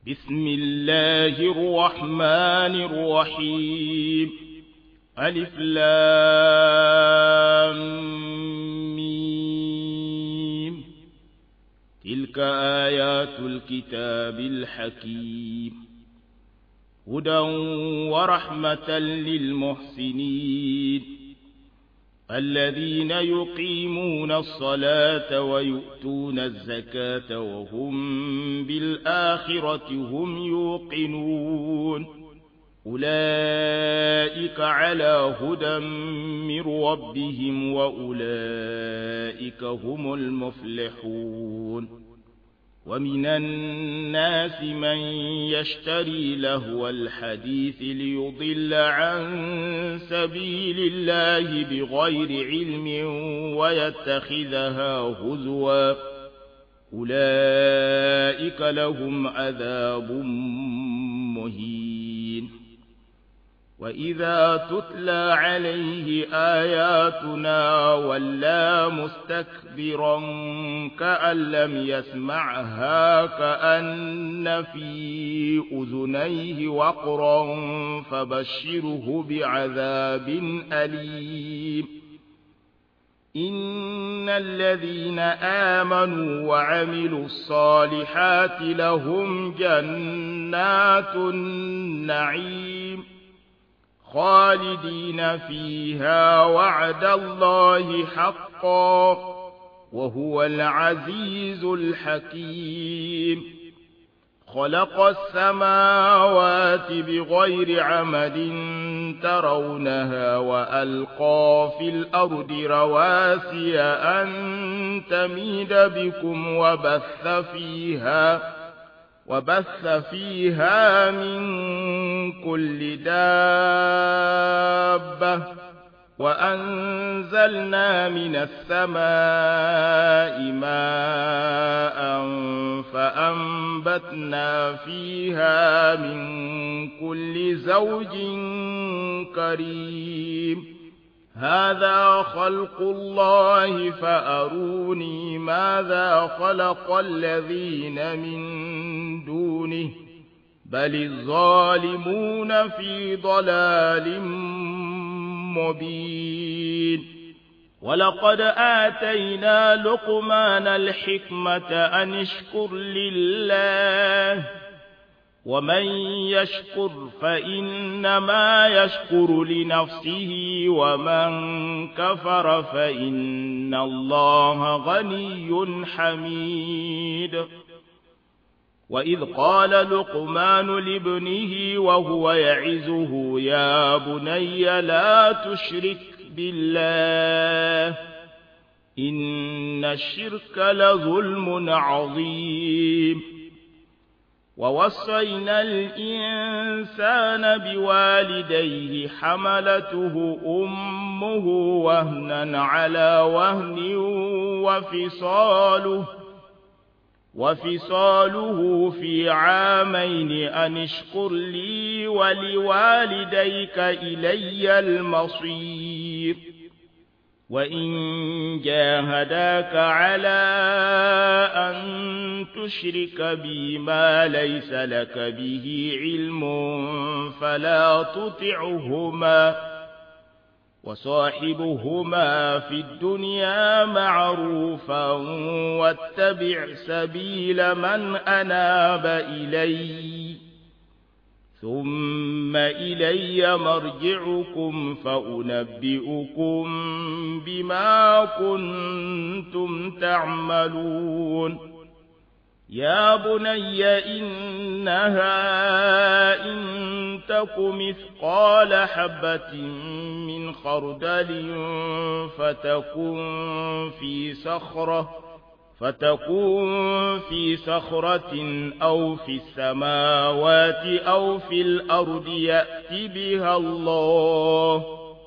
بسم الله الرحمن الرحيم. ألف لام ميم. تلك آيات الكتاب الحكيم، هدى ورحمة للمحسنين الذين يقيمون الصلاة ويؤتون الزكاة وهم بالآخرة هم يوقنون. أولئك على هدى من ربهم وأولئك هم المفلحون. ومن الناس من يشتري لهو الحديث ليضل عن سبيل الله بغير علم ويتخذها هزوا، أولئك لهم عذاب مهين. وإذا تتلى عليه آياتنا ولى مستكبرا كأن لم يسمعها كأن في أذنيه وقرا فبشره بعذاب أليم. إن الذين آمنوا وعملوا الصالحات لهم جنات النعيم خالدين فيها وعد الله حقا وهو العزيز الحكيم. خلق السماوات بغير عمد ترونها وألقى في الأرض رواسي أن تميد بكم وبث فيها من كل دابة وأنزلنا من السماء ماء فأنبتنا فيها من كل زوج كريم. هذا خلق الله فأروني ماذا خلق الذين من دونه بل الظالمون في ضلال مبين. ولقد آتينا لقمان الحكمة أن اشكر لله ومن يشكر فإنما يشكر لنفسه ومن كفر فإن الله غني حميد. وإذ قال لقمان لابنه وهو يعظه يا بني لا تشرك بالله إن الشرك لظلم عظيم. ووصينا الإنسان بوالديه حملته أمه وهنا على وهن وفصاله في عامين أن اشكر لي ولوالديك إلي المصير. وإن جاهداك على أن تشرك بي ما ليس لك به علم فلا تطعهما وصاحبهما في الدنيا معروفا واتبع سبيل من أناب إلي ثم إلي مرجعكم فأنبئكم بما كنتم تعملون. يا بني إنها إن تك مثقال حبة من خردل فتكون في صخرة أو في السماوات أو في الأرض يأت بها الله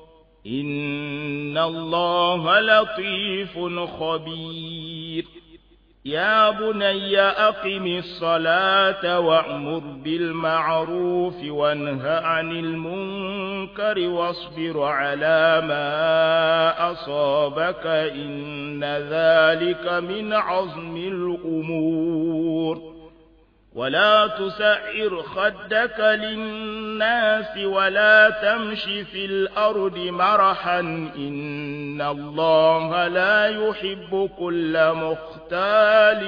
إن الله لطيف خبير. يا بني أقم الصلاة وأمر بالمعروف وانه عن المنكر واصبر على ما أصابك إن ذلك من عزم الأمور. ولا تسعر خدك للناس ولا تمش في الأرض مرحا إن الله لا يحب كل مختال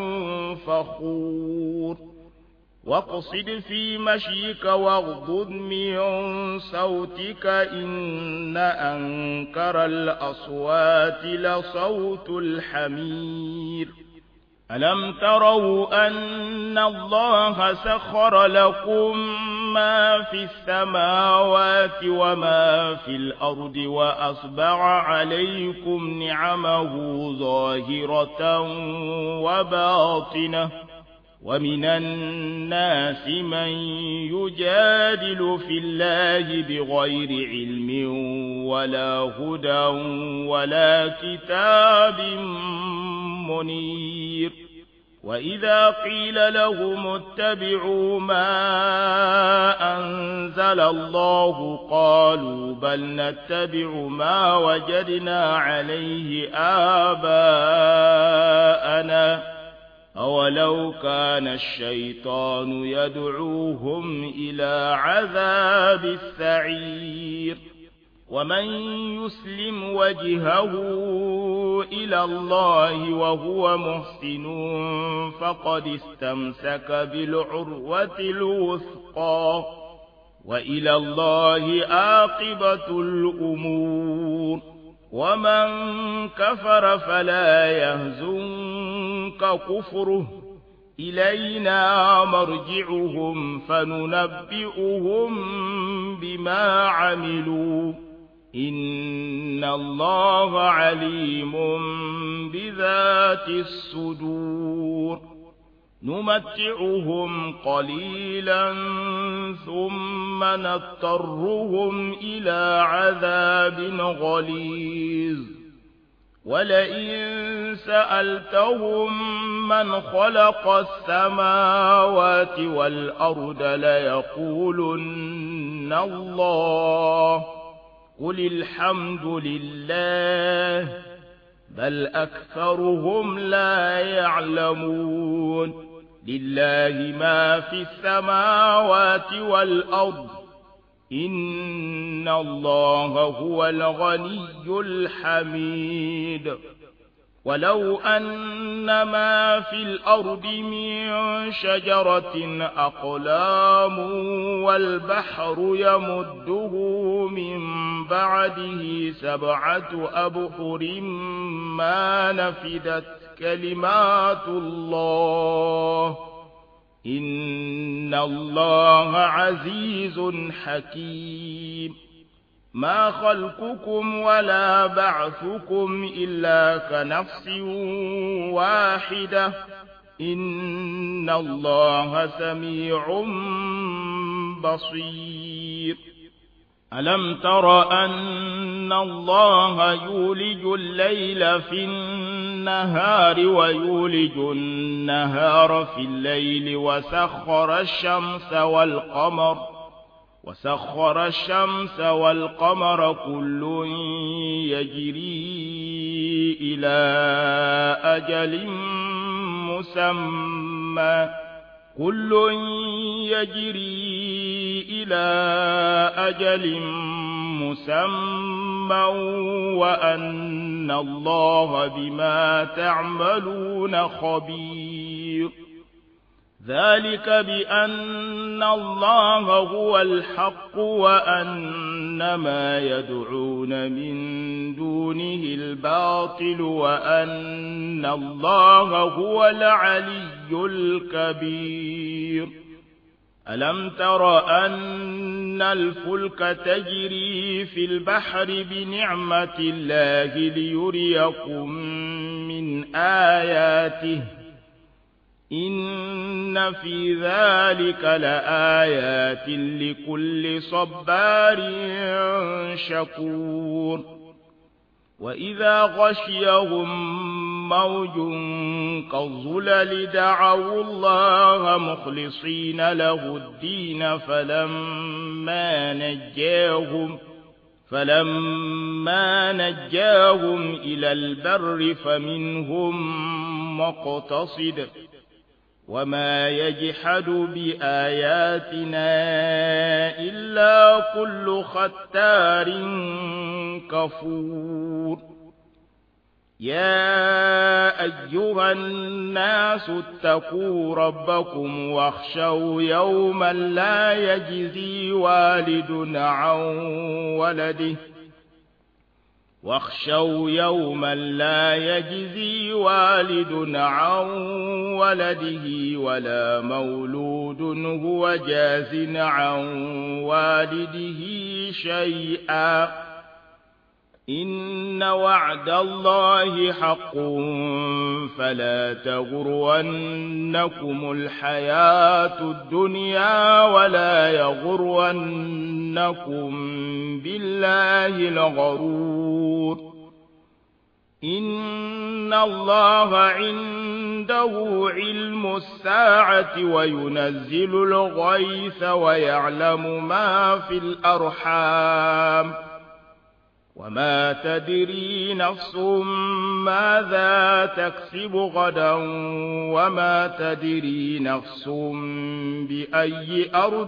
فخور واقصد في مشيك واغضض من صوتك إن أنكر الأصوات لصوت الحمير ألم تروا أن الله سخر لكم ما في السماوات وما في الأرض وأصبغ عليكم نعمه ظاهرة وباطنة ومن الناس من يجادل في الله بغير علم ولا هدى ولا كتاب منير وإذا قيل لهم اتبعوا ما أنزل الله قالوا بل نتبع ما وجدنا عليه آباءنا أولو كان الشيطان يدعوهم إلى عذاب السعير ومن يسلم وجهه إلى الله وهو محسن فقد استمسك بالعروة الوثقى وإلى الله عاقبة الأمور ومن كفر فلا يهزنك كفره إلينا مرجعهم فننبئهم بما عملوا إن الله عليم بذات الصدور نمتعهم قليلا ثم نضطرهم إلى عذاب غليظ ولئن سألتهم من خلق السماوات والأرض ليقولن الله قل الحمد لله بل أكثرهم لا يعلمون لله ما في السماوات والأرض إن الله هو الغني الحميد ولو أن ما في الأرض من شجرة أقلام والبحر يمده من بعده 7 أبحر ما نفدت كلمات الله إن الله عزيز حكيم ما خلقكم ولا بعثكم إلا كنفس واحدة إن الله سميع بصير ألم تر أن الله يولج الليل في النهار ويولج النهار في الليل وسخر الشمس والقمر كل يجري إلى أجل مسمى وأن الله بما تعملون خبير ذلك بأن الله هو الحق وأن ما يدعون من دونه الباطل وأن الله هو العلي الكبير ألم تر أن الفلك تجري في البحر بنعمة الله ليريكم من آياته إن في ذلك لآيات لكل صبار شكور وإذا غشيهم موج كالظلل دعوا الله مخلصين له الدين فلما نجاهم إلى البر فمنهم مقتصد وما يجحد بآياتنا إلا كل ختار كفور يا أيها الناس اتقوا ربكم واخشوا يوما لا يجزي والد عن ولده ولا مولود هو جاز عن والده شيئا إن وعد الله حق فلا تغرنكم الحياة الدنيا ولا يغرنكم بالله الغرور إن الله عنده علم الساعة وينزل الغيث ويعلم ما في الأرحام وما تدري نفس ماذا تكسب غدا وما تدري نفس بأي أرض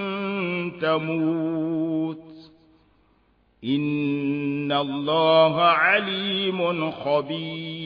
تموت إن الله عليم خبير